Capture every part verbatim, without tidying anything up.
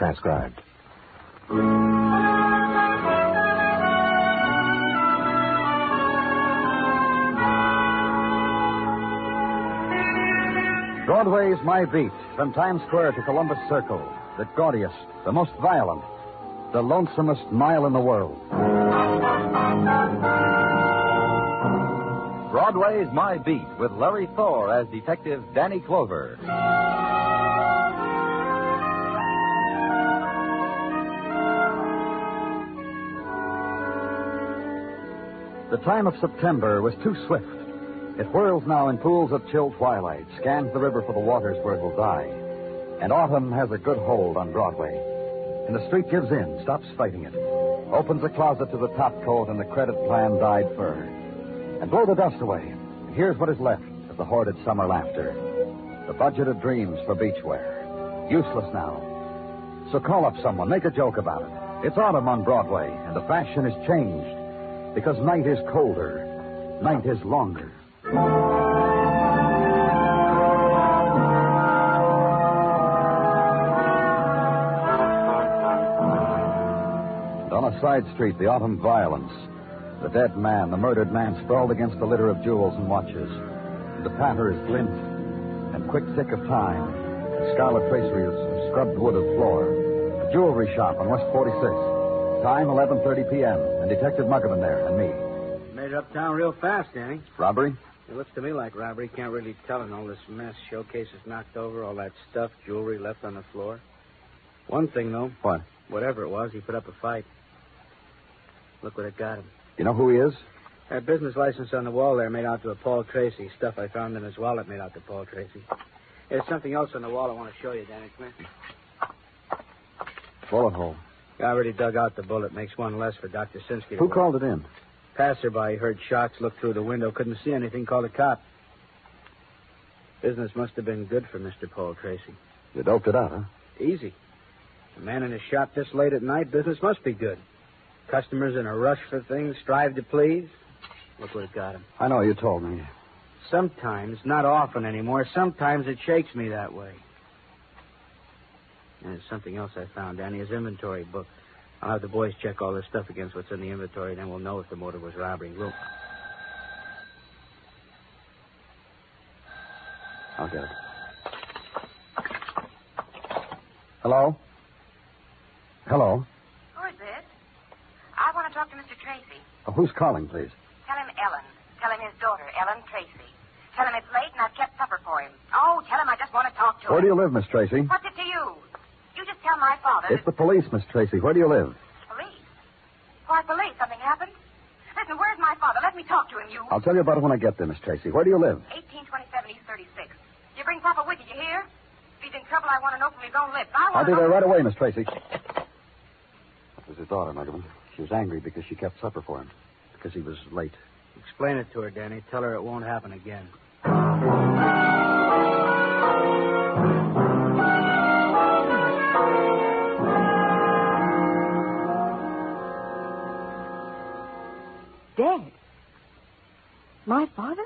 transcribed. Broadway's my beat, from Times Square to Columbus Circle. The gaudiest, the most violent, the lonesomest mile in the world. Broadway's My Beat with Larry Thor as Detective Danny Clover. The time of September was too swift. It whirls now in pools of chill twilight, scans the river for the waters where it will die. And autumn has a good hold on Broadway. And the street gives in, stops fighting it, opens a closet to the top coat and the credit plan dyed fur. And blow the dust away. And here's what is left of the hoarded summer laughter. The budgeted dreams for beachwear. Useless now. So call up someone, make a joke about it. It's autumn on Broadway, and the fashion is changed. Because night is colder. Night is longer. And on a side street, the autumn violence. The dead man, the murdered man, sprawled against the litter of jewels and watches. And the patter is glint and quick tick of time. And scarlet tracery of scrubbed wood of floor. A jewelry shop on West forty-sixth. Time eleven thirty p.m. And Detective Muggavan there, and me. Made it uptown real fast, Danny. Robbery? It looks to me like robbery. Can't really tell in all this mess. Showcases knocked over, all that stuff, jewelry left on the floor. One thing, though. What? Whatever it was, he put up a fight. Look what it got him. You know who he is? That business license on the wall there made out to a Paul Tracy. Stuff I found in his wallet made out to Paul Tracy. There's something else on the wall I want to show you, Danny. Come here. Bullet hole. I already dug out the bullet. Makes one less for Doctor Sinsky. Who called it in? Passerby heard shots, looked through the window, couldn't see anything, called a cop. Business must have been good for Mister Paul Tracy. You doped it out, huh? Easy. A man in a shop this late at night, business must be good. Customers in a rush for things, strive to please. Look what it got him. I know, you told me. Sometimes, not often anymore, sometimes it shakes me that way. And there's something else I found, Danny, his inventory book. I'll have the boys check all this stuff against what's in the inventory, then we'll know if the motive was robbery. We'll... I'll get it. Hello? Hello? Who is this? I want to talk to Mister Tracy. Oh, who's calling, please? Tell him Ellen. Tell him his daughter, Ellen Tracy. Tell him it's late and I've kept supper for him. Oh, tell him I just want to talk to Where him. do you live, Miss Tracy? What's it to you? You just tell my father... It's the police, Miss Tracy. Where do you live? Police? Why, police? Something happened? Listen, where's my father? Let me talk to him, you... I'll tell you about it when I get there, Miss Tracy. Where do you live? eighteen twenty-seven East thirty-sixth. You bring Papa with you, you hear? If he's in trouble, I want to know from his own lips. I want I'll be to there know... right away, Miss Tracy. That was his daughter, Muggavan. She was angry because she kept supper for him. Because he was late. Explain it to her, Danny. Tell her it won't happen again. Dead? My father?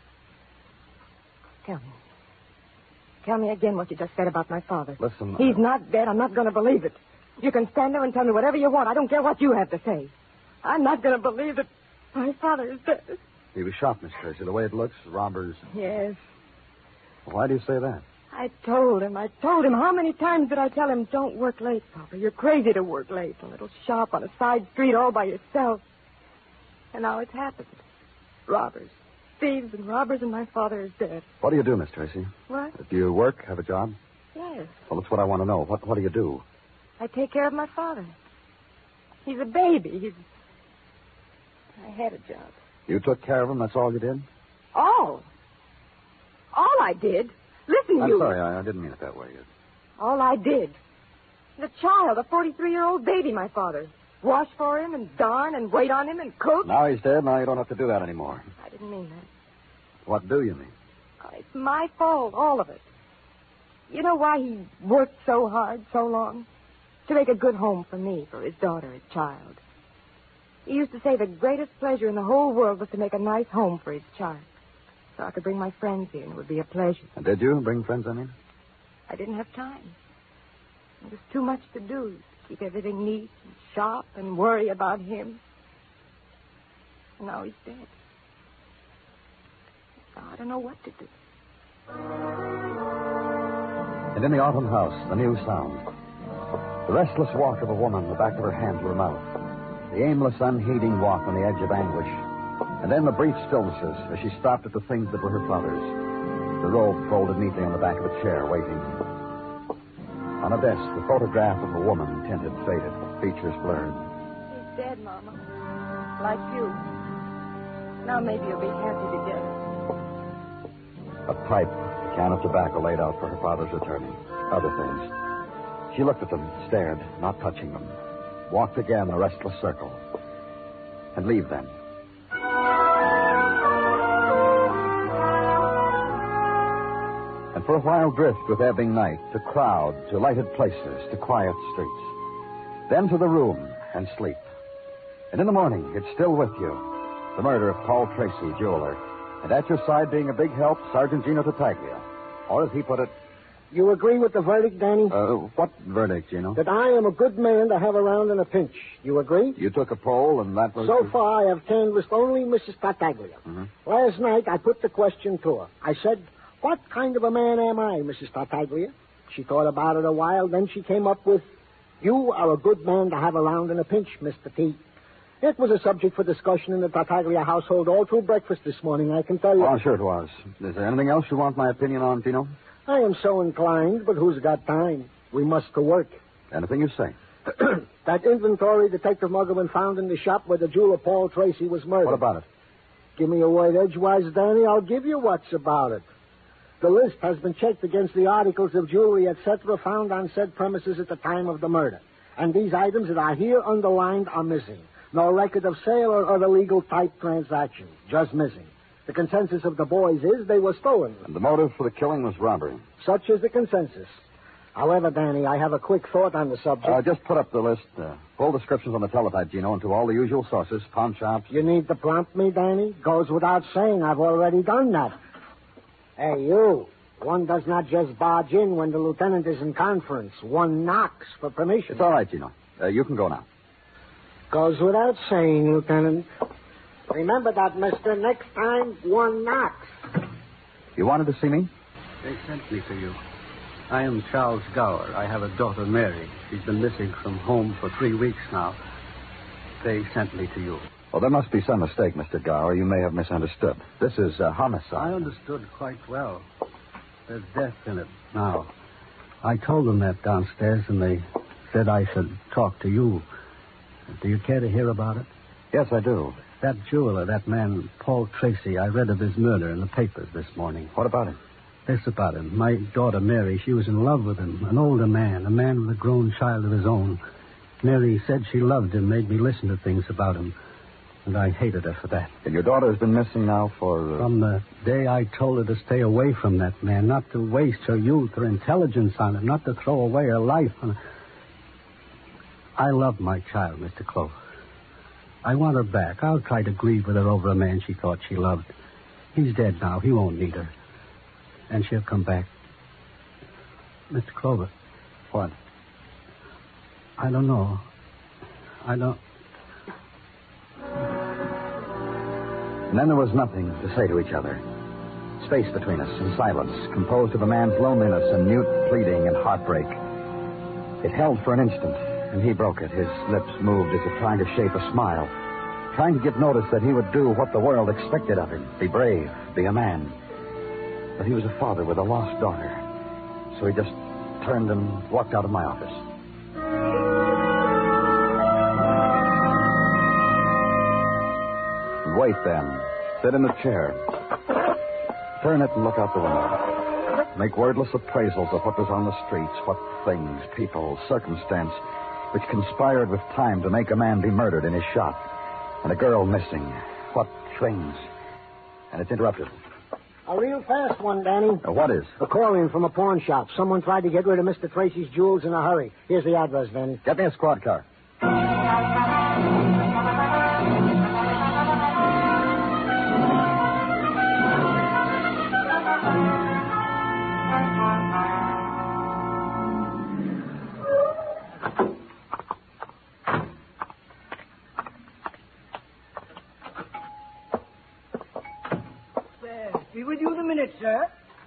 Tell me. Tell me again what you just said about my father. Listen. He's uh... not dead. I'm not going to believe it. You can stand there and tell me whatever you want. I don't care what you have to say. I'm not going to believe that my father is dead. He was shot, Miss Tracy. The way it looks, robbers... Yes. Why do you say that? I told him. I told him. How many times did I tell him, don't work late, Papa? You're crazy to work late. A little shop on a side street all by yourself. And now it's happened. Robbers. Thieves and robbers, and my father is dead. What do you do, Miss Tracy? What? Do you work, have a job? Yes. Well, that's what I want to know. What What do you do? I take care of my father. He's a baby. He's... I had a job. You took care of him, that's all you did? All. All I did. Listen, I'm you... sorry, I, I didn't mean it that way. All I did. The child, a forty-three-year-old baby, my father. Wash for him and darn and wait on him and cook. Now he's dead, now you don't have to do that anymore. I didn't mean that. What do you mean? Oh, it's my fault, all of it. You know why he worked so hard, so long? To make a good home for me, for his daughter, his child. He used to say the greatest pleasure in the whole world was to make a nice home for his child. So I could bring my friends here, and it would be a pleasure. And did you bring friends, I mean? I didn't have time. It was too much to do. Keep everything neat and sharp and worry about him. And now he's dead. So I don't know what to do. And in the autumn house, the new sound. The restless walk of a woman, the back of her hand to her mouth. The aimless, unheeding walk on the edge of anguish. And then the brief stillnesses as she stopped at the things that were her father's. The robe folded neatly on the back of a chair, waiting. On a desk, the photograph of a woman, tinted, faded, features blurred. He's dead, Mama. Like you. Now maybe you'll be happy together. A pipe, a can of tobacco laid out for her father's returning. Other things. She looked at them, stared, not touching them. Walked again a restless circle. And leave them. And for a while drift with ebbing night, to crowd, to lighted places, to quiet streets. Then to the room and sleep. And in the morning, it's still with you. The murder of Paul Tracy, jeweler. And at your side, being a big help, Sergeant Gino Tartaglia. Or as he put it... You agree with the verdict, Danny? Uh, what verdict, Gino? That I am a good man to have around in a pinch. You agree? You took a poll, and that was... So far, I have canvassed only Missus Tartaglia. Mm-hmm. Last night, I put the question to her. I said, what kind of a man am I, Missus Tartaglia? She thought about it a while, then she came up with, you are a good man to have around in a pinch, Mister T. It was a subject for discussion in the Tartaglia household all through breakfast this morning, I can tell you. Oh, sure it was. Is there anything else you want my opinion on, Gino? I am so inclined, but who's got time? We must to work. Anything you say. That inventory Detective Muggerman found in the shop where the jeweler Paul Tracy was murdered. What about it? Give me a word edgewise, Danny. I'll give you what's about it. The list has been checked against the articles of jewelry, et cetera, found on said premises at the time of the murder. And these items that are here underlined are missing. No record of sale or other legal type transaction. Just missing. The consensus of the boys is they were stolen. And the motive for the killing was robbery. Such is the consensus. However, Danny, I have a quick thought on the subject. Uh, just put up the list. Uh, full descriptions on the teletype, Gino, and to all the usual sources, pawn shops. You need to prompt me, Danny? Goes without saying. I've already done that. Hey, you. One does not just barge in when the lieutenant is in conference. One knocks for permission. It's all right, Gino. Uh, you can go now. Goes without saying, Lieutenant. Remember that, mister. Next time, one knocks. You wanted to see me? They sent me to you. I am Charles Gower. I have a daughter, Mary. She's been missing from home for three weeks now. They sent me to you. Well, there must be some mistake, Mister Gower. You may have misunderstood. This is a homicide. I understood quite well. There's death in it now. I told them that downstairs, and they said I should talk to you. Do you care to hear about it? Yes, I do. That jeweler, that man, Paul Tracy, I read of his murder in the papers this morning. What about him? This about him. My daughter, Mary, she was in love with him. An older man, a man with a grown child of his own. Mary said she loved him, made me listen to things about him. And I hated her for that. And your daughter has been missing now for... Uh... From the day I told her to stay away from that man, not to waste her youth, her intelligence on him, not to throw away her life on him. I love my child, Mister Clover. I want her back. I'll try to grieve with her over a man she thought she loved. He's dead now. He won't need her. And she'll come back. Mister Clover. What? I don't know. I don't... And then there was nothing to say to each other. Space between us and silence, composed of a man's loneliness and mute pleading and heartbreak. It held for an instant, and he broke it. His lips moved as if trying to shape a smile, trying to give notice that he would do what the world expected of him, be brave, be a man. But he was a father with a lost daughter, so he just turned and walked out of my office. Wait, then. Sit in the chair. Turn it and look out the window. Make wordless appraisals of what was on the streets, what things, people, circumstance, which conspired with time to make a man be murdered in his shop, and a girl missing. What things? And it's interrupted. A real fast one, Danny. Uh, what is? A call in from a pawn shop. Someone tried to get rid of Mister Tracy's jewels in a hurry. Here's the address, Danny. Get me a squad car. sir.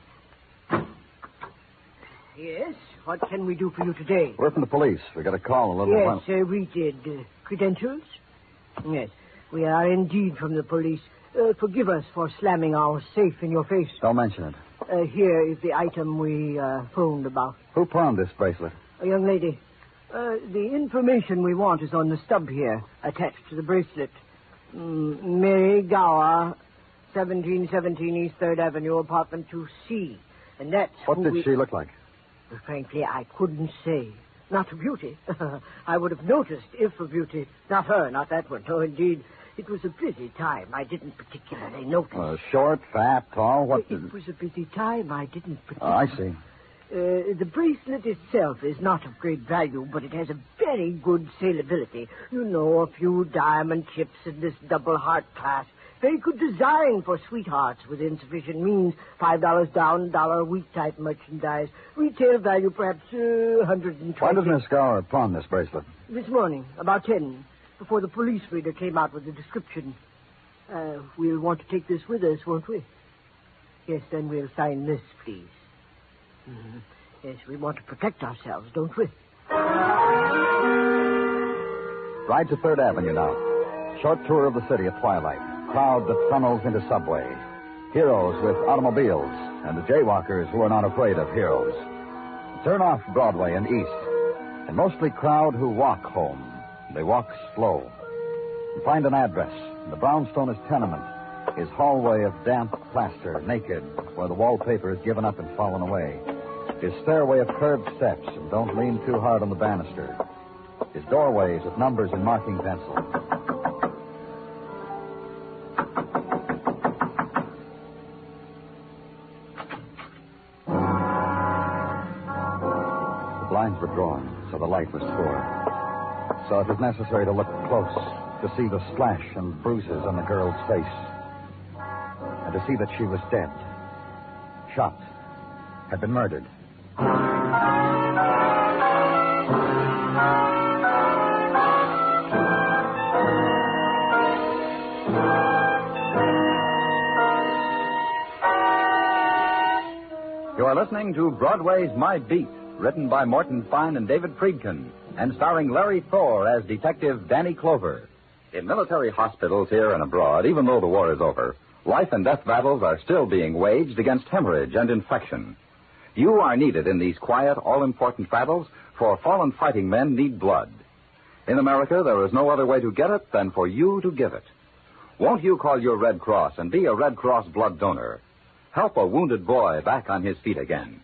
Yes, what can we do for you today? We're from the police. We got a call a little Yes, while. uh, we did. Uh, credentials? Yes, we are indeed from the police. Uh, forgive us for slamming our safe in your face. Don't mention it. Uh, here is the item we uh, phoned about. Who pawned this bracelet? A young lady. Uh, the information we want is on the stub here, attached to the bracelet. Mm, Mary Gower, seventeen seventeen East third Avenue, apartment two C. And that's What who did we... she look like? Well, frankly, I couldn't say. Not a beauty. I would have noticed if a beauty. Not her, not that one. No, indeed. It was a busy time. I didn't particularly notice. Uh, short, fat, tall, what? It was a busy time. I didn't Oh, I particularly... see. Uh, the bracelet itself is not of great value, but it has a very good salability. You know, a few diamond chips in this double heart clasp. Very good design for sweethearts with insufficient means. Five dollars down, dollar a week type merchandise. Retail value perhaps uh, one hundred and twenty. Why does Miss Gower pawn this bracelet? This morning, about ten, before the police reader came out with the description. Uh, we'll want to take this with us, won't we? Yes, then we'll sign this, please. Mm-hmm. Yes, we want to protect ourselves, don't we? Ride to third Avenue now. Short tour of the city at twilight. Crowd that funnels into subway. Heroes with automobiles, and the jaywalkers who are not afraid of heroes. Turn off Broadway and east, and mostly crowd who walk home. They walk slow. You find an address. The brownstone is tenement. His hallway of damp plaster, naked, where the wallpaper is given up and fallen away. His stairway of curved steps, and don't lean too hard on the banister. His doorways with numbers in marking pencil. The blinds were drawn, so the light was poor. So it was necessary to look close to see the slash and bruises on the girl's face. And to see that she was dead. Shot. Had been murdered. You are listening to Broadway's My Beat, written by Morton Fine and David Friedkin, and starring Larry Thor as Detective Danny Clover. In military hospitals here and abroad, even though the war is over, life and death battles are still being waged against hemorrhage and infection. You are needed in these quiet, all-important battles, for fallen fighting men need blood. In America, there is no other way to get it than for you to give it. Won't you call your Red Cross and be a Red Cross blood donor? Help a wounded boy back on his feet again.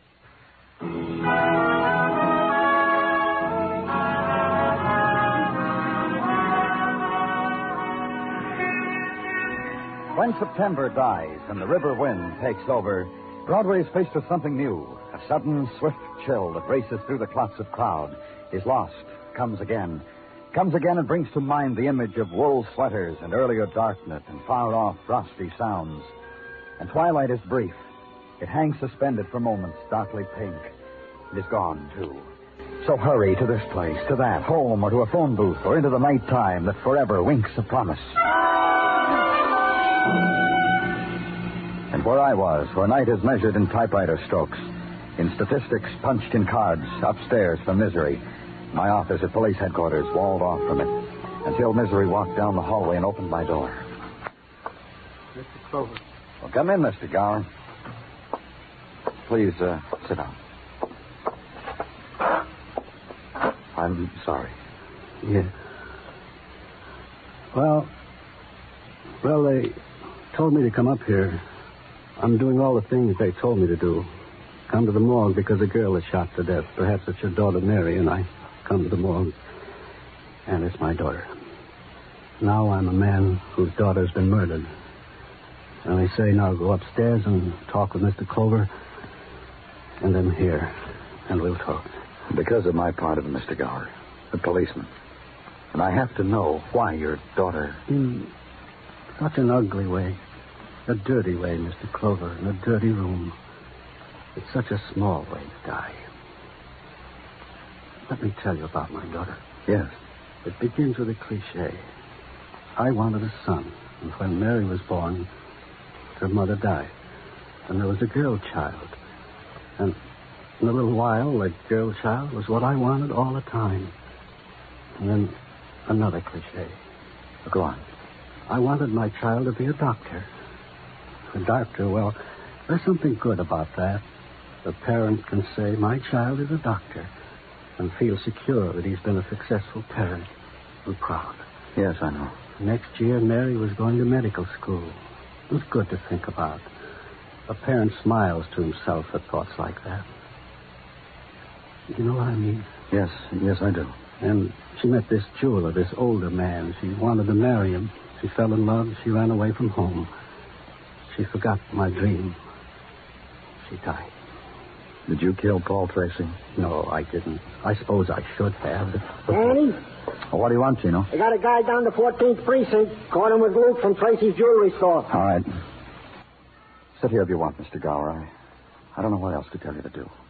When September dies and the river wind takes over, Broadway is faced with something new. A sudden, swift chill that races through the clots of crowd, is lost, comes again. Comes again and brings to mind the image of wool sweaters and earlier darkness and far-off frosty sounds. And twilight is brief. It hangs suspended for moments, darkly pink. It is gone, too. So hurry to this place, to that, home, or to a phone booth, or into the night time that forever winks a promise. And where I was, where night is measured in typewriter strokes, in statistics punched in cards, upstairs for Misery, my office at police headquarters walled off from it, until Misery walked down the hallway and opened my door. Mister Clover. Well, come in, Mister Gower. Please, uh, sit down. I'm sorry. Yeah. Well, well, they told me to come up here. I'm doing all the things they told me to do. Come to the morgue because a girl is shot to death. Perhaps it's your daughter, Mary, and I come to the morgue. And it's my daughter. Now I'm a man whose daughter's been murdered. And they say now go upstairs and talk with Mister Clover. And then here. And we'll talk. Because of my part of it, Mister Gower, the policeman. And I have to know why your daughter... In such an ugly way. A dirty way, Mister Clover, in a dirty room. It's such a small way to die. Let me tell you about my daughter. Yes. It begins with a cliche. I wanted a son, and when Mary was born, her mother died. and there was a girl child. And in a little while, the girl child was what I wanted all the time. And then another cliche. Go on. I wanted my child to be a doctor. A doctor, well, there's something good about that. The parent can say, my child is a doctor, and feel secure that he's been a successful parent and proud. Yes, I know. Next year, Mary was going to medical school. It was good to think about. A parent smiles to himself at thoughts like that. You know what I mean? Yes, yes, I do. And she met this jeweler, this older man. She wanted to marry him. She fell in love. She ran away from home. She forgot my dream. She died. Did you kill Paul Tracy? No, I didn't. I suppose I should have. Danny? Well, what do you want, Chino? I got a guy down the fourteenth precinct. Caught him with Luke from Tracy's jewelry store. All right. Sit here if you want, Mister Gower. I, I don't know what else to tell you to do.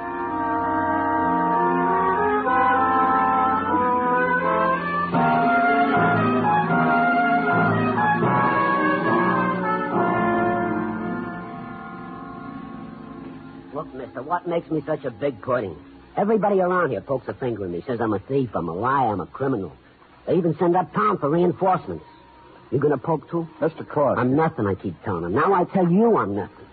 Look, mister, what makes me such a big pudding? Everybody around here pokes a finger at me, says I'm a thief, I'm a liar, I'm a criminal. They even send up Tom for reinforcements. You gonna poke too? Mister Cork. I'm nothing, I keep telling them. Now I tell you I'm nothing.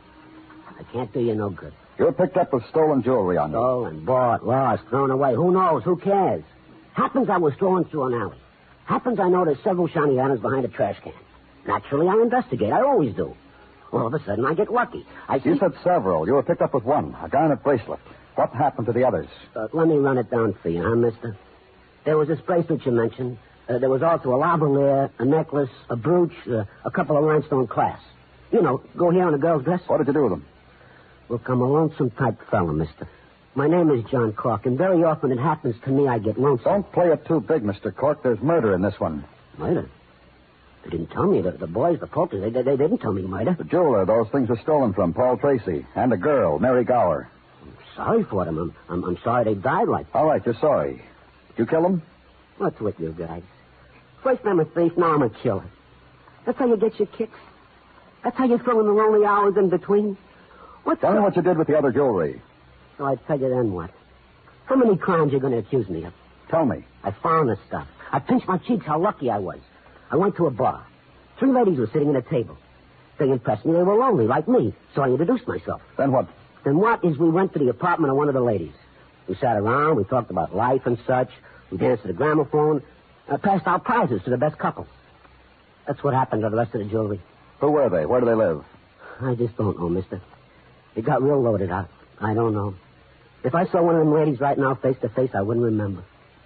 I can't do you no good. You were picked up with stolen jewelry on you. Stolen, bought, lost, thrown away. Who knows? Who cares? Happens I was strolling through an alley. Happens I noticed several shiny items behind a trash can. Naturally, I investigate. I always do. All of a sudden, I get lucky. I see... You said several. You were picked up with one, a garnet bracelet. What happened to the others? Uh, let me run it down for you, huh, mister? There was this bracelet you mentioned. Uh, there was also a lavalier, a necklace, a brooch, uh, a couple of rhinestone clasps. You know, go here on a girl's dress. What did you do with them? Look, I'm a lonesome type fella, mister. My name is John Cork, and very often it happens to me I get lonesome. Don't play it too big, Mister Cork. There's murder in this one. Murder? They didn't tell me. The, the boys, the pokers, they, they, they didn't tell me murder. The jeweler those things were stolen from, Paul Tracy, and a girl, Mary Gower. I'm sorry for them. I'm, I'm, I'm sorry they died like that. All right, you're sorry. Did you kill them? What's with you guys? First I'm a thief, now I'm a killer. That's how you get your kicks. That's how you fill in the lonely hours in between. What's Tell the... me what you did with the other jewelry. So I tell you then what? How many crimes you going to accuse me of? Tell me. I found the stuff. I pinched my cheeks how lucky I was. I went to a bar. Three ladies were sitting at a table. They impressed me. They were lonely, like me. So I introduced myself. Then what? Then what is we went to the apartment of one of the ladies. We sat around. We talked about life and such. We danced to the gramophone. Uh, passed out prizes to the best couple. That's what happened to the rest of the jewelry. Who were they? Where do they live? I just don't know, mister. It got real loaded out. I don't know. If I saw one of them ladies right now face to face, I wouldn't remember.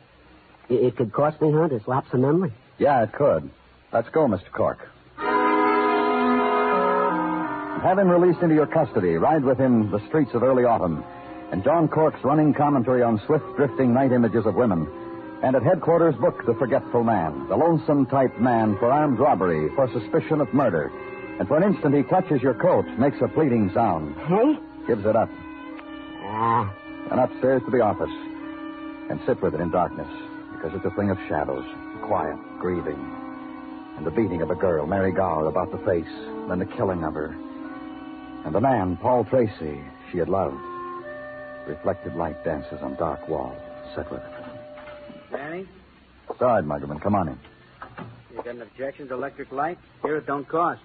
It, it could cost me, huh, this lapse of memory? Yeah, it could. Let's go, Mister Cork. Have him released into your custody. Ride with him the streets of early autumn. And John Cork's running commentary on swift drifting night images of women. And at headquarters, book The Forgetful Man, the lonesome type man for armed robbery, for suspicion of murder. And for an instant he clutches your coat, makes a pleading sound. Hey? Gives it up. Ah. And upstairs to the office. And sit with it in darkness, because it's a thing of shadows, quiet, grieving. And the beating of a girl, Mary Gower, about the face, then the killing of her. And the man, Paul Tracy, she had loved. Reflected light dances on dark walls. Sit with it. Danny? Side, Muggerman, come on in. You got an objection to electric light? Here it don't cost.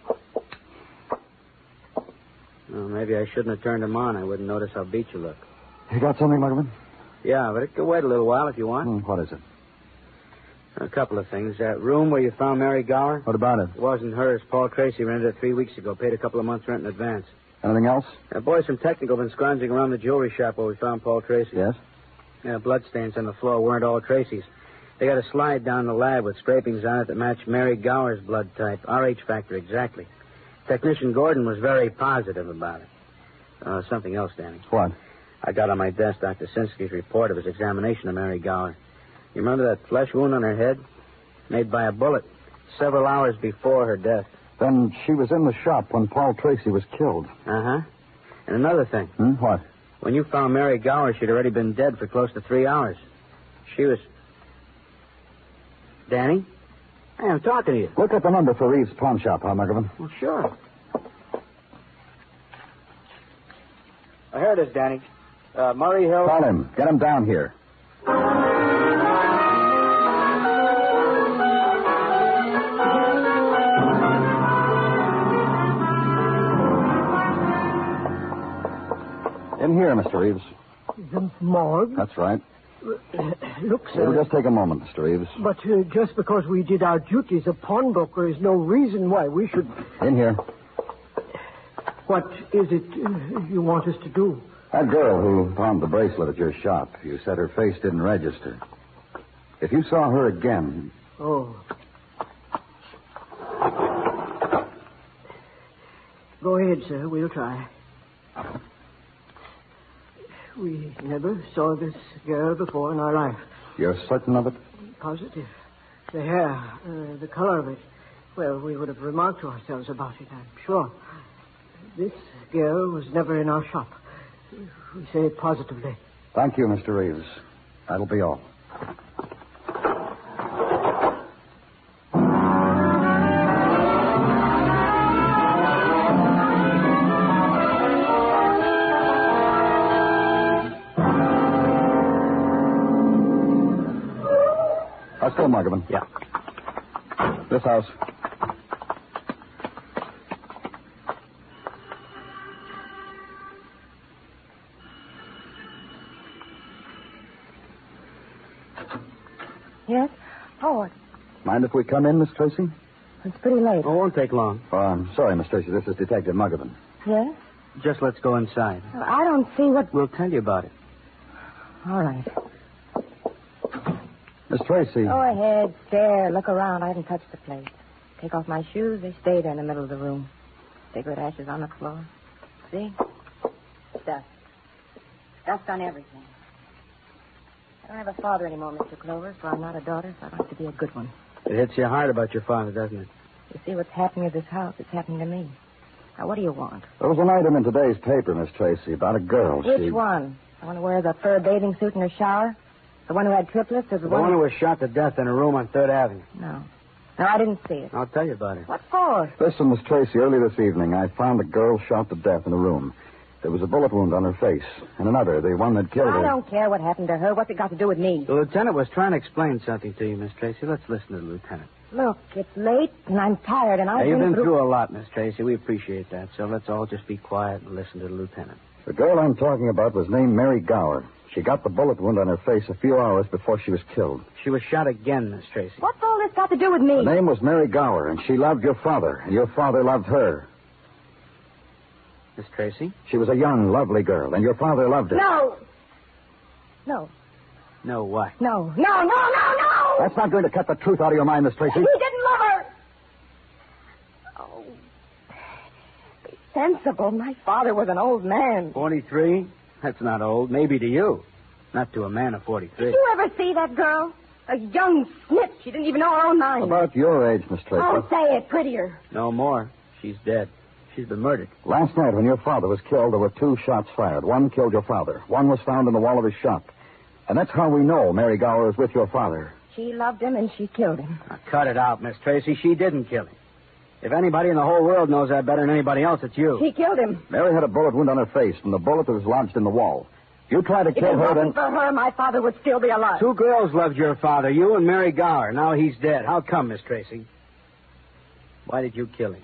Well, maybe I shouldn't have turned them on. I wouldn't notice how beat you look. You got something, Muggerman? Yeah, but it could wait a little while if you want. Hmm, what is it? A couple of things. That room where you found Mary Gower? What about it? It wasn't hers. Paul Tracy rented it three weeks ago. Paid a couple of months' rent in advance. Anything else? The boys from Technical have been scrounging around the jewelry shop where we found Paul Tracy. Yes? Yeah, bloodstains on the floor weren't all Tracy's. They got a slide down the lab with scrapings on it that matched Mary Gower's blood type. R H factor, exactly. Technician Gordon was very positive about it. Uh, something else, Danny. What? I got on my desk Doctor Sinsky's report of his examination of Mary Gower. You remember that flesh wound on her head? Made by a bullet. Several hours before her death. Then she was in the shop when Paul Tracy was killed. Uh-huh. And another thing. Hmm? What? When you found Mary Gower, she'd already been dead for close to three hours. She was... Danny? Hey, I'm talking to you. Look up the number for Reeves' pawn shop, huh, Muggerman? Well, sure. here it is, Danny. Uh, Murray Hill. Call him. Get him down here. In here, Mister Reeves. The morgue? That's right. Look, sir. It'll just take a moment, Mister Reeves. But uh, just because we did our duty as a pawnbroker is no reason why we should... In here. What is it uh, you want us to do? That girl who found the bracelet at your shop, you said her face didn't register. If you saw her again... Oh. Go ahead, sir. We'll try. We never saw this girl before in our life. You're certain of it? Positive. The hair, uh, the color of it. Well, we would have remarked to ourselves about it, I'm sure. This girl was never in our shop. We say it positively. Thank you, Mister Reeves. That'll be all. Let's go, Margavan. Yeah. This house. Yes? Oh, it- Mind if we come in, Miss Tracy? it's pretty late. Oh, it won't take long. Oh, I'm sorry, Miss Tracy. This is Detective Margavan. Yes? Just let's go inside. Well, I don't see what... We'll tell you about it. All right. Miss Tracy. Go ahead, stare, look around. I haven't touched the place. Take off my shoes. They stay there in the middle of the room. Cigarette ashes on the floor. See? Dust. Dust on everything. I don't have a father anymore, Mister Clover, so I'm not a daughter, so I'd like to be a good one. It hits you hard about your father, doesn't it? You see what's happening at this house? It's happening to me. Now, what do you want? There was an item in today's paper, Miss Tracy, about a girl. Which she... one? The one who wears a fur bathing suit in her shower? The one who had triplets? Or the, The one who was shot to death in a room on Third Avenue. No. No, I didn't see it. I'll tell you about it. What for? Listen, Miss Tracy, early this evening, I found a girl shot to death in a room. There was a bullet wound on her face, and another, the one that killed I her. don't care what happened to her. What's it got to do with me? The lieutenant was trying to explain something to you, Miss Tracy. Let's listen to the lieutenant. Look, it's late, and I'm tired, and I've Now, you've been through... through a lot, Miss Tracy. We appreciate that. So let's all just be quiet and listen to the lieutenant. The girl I'm talking about was named Mary Gower. She got the bullet wound on her face a few hours before she was killed. She was shot again, Miss Tracy. What's all this got to do with me? Her name was Mary Gower, and she loved your father, and your father loved her. Miss Tracy? She was a young, lovely girl, and your father loved her. No. No. No, what? No. No, no, no, no! That's not going to cut the truth out of your mind, Miss Tracy. He didn't love her. Oh. Be sensible. My father was an old man. forty-three? That's not old. Maybe to you. Not to a man of forty-three. Did you ever see that girl? A young snip. She didn't even know her own mind. About your age, Miss Tracy. Oh, say it prettier. No more. She's dead. She's been murdered. Last night, when your father was killed, there were two shots fired. One killed your father. One was found in the wall of his shop. And that's how we know Mary Gower is with your father. She loved him, and she killed him. Now, cut it out, Miss Tracy. She didn't kill him. If anybody in the whole world knows that better than anybody else, it's you. She killed him. Mary had a bullet wound on her face from the bullet that was lodged in the wall. You tried to If kill it her, wasn't then... for her, my father would still be alive. Two girls loved your father, you and Mary Gower. Now he's dead. How come, Miss Tracy? Why did you kill him?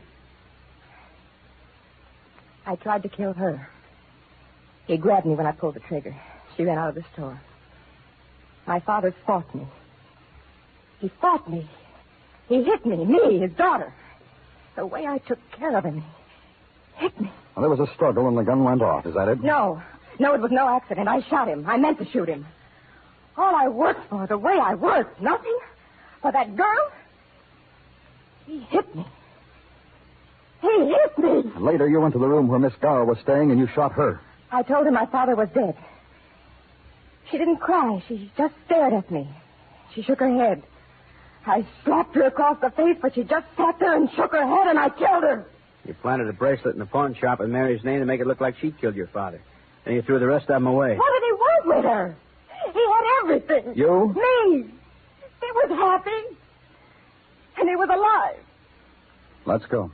I tried to kill her. He grabbed me when I pulled the trigger. She ran out of the store. My father fought me. He fought me. He hit me, me, his daughter. The way I took care of him, he hit me. Well, there was a struggle and the gun went off. Is that it? No. No, it was no accident. I shot him. I meant to shoot him. All I worked for, the way I worked, nothing. For that girl, he hit me. He hit me. And later, you went to the room where Miss Gower was staying and you shot her. I told him my father was dead. She didn't cry. She just stared at me. She shook her head. I slapped her across the face, but she just sat there and shook her head, and I killed her. You planted a bracelet in the pawn shop in Mary's name to make it look like she killed your father. Then you threw the rest of them away. What did he want with her? He had everything. You? Me. He was happy. And he was alive. Let's go.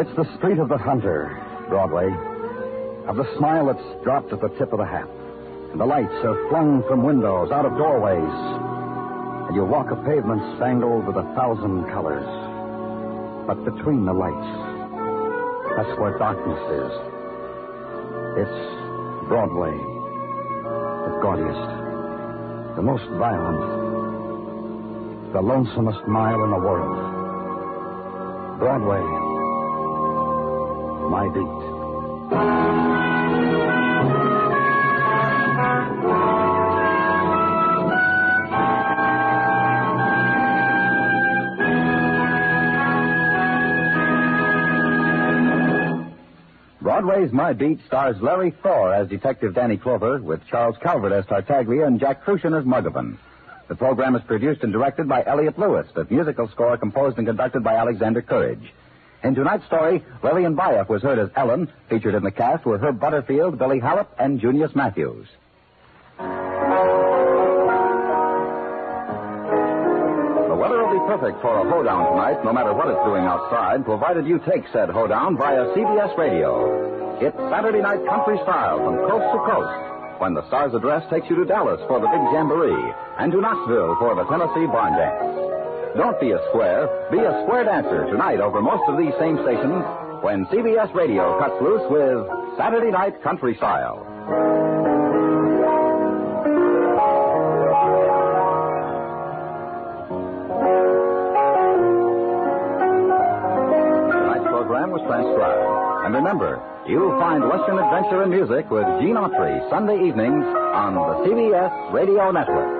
It's the street of the hunter, Broadway, of the smile that's dropped at the tip of the hat. And the lights are flung from windows, out of doorways. And you walk a pavement spangled with a thousand colors. But between the lights, that's where darkness is. It's Broadway, the gaudiest, the most violent, the lonesomest mile in the world. Broadway, my beat. Broadway's My Beat stars Larry Thor as Detective Danny Clover, with Charles Calvert as Tartaglia and Jack Crucian as Muggavan. The program is produced and directed by Elliott Lewis, with musical score composed and conducted by Alexander Courage. In tonight's story, Lillian Bayef was heard as Ellen. Featured in the cast were Herb Butterfield, Billy Hallop, and Junius Matthews. The weather will be perfect for a hoedown tonight, no matter what it's doing outside, provided you take said hoedown via C B S Radio. It's Saturday night country style from coast to coast, when the Stars Address takes you to Dallas for the big jamboree and to Knoxville for the Tennessee Barn Dance. Don't be a square, be a square dancer tonight over most of these same stations when C B S Radio cuts loose with Saturday Night Country Style. Tonight's program was transcribed. And remember, you'll find Western adventure and music with Gene Autry Sunday evenings on the C B S Radio Network.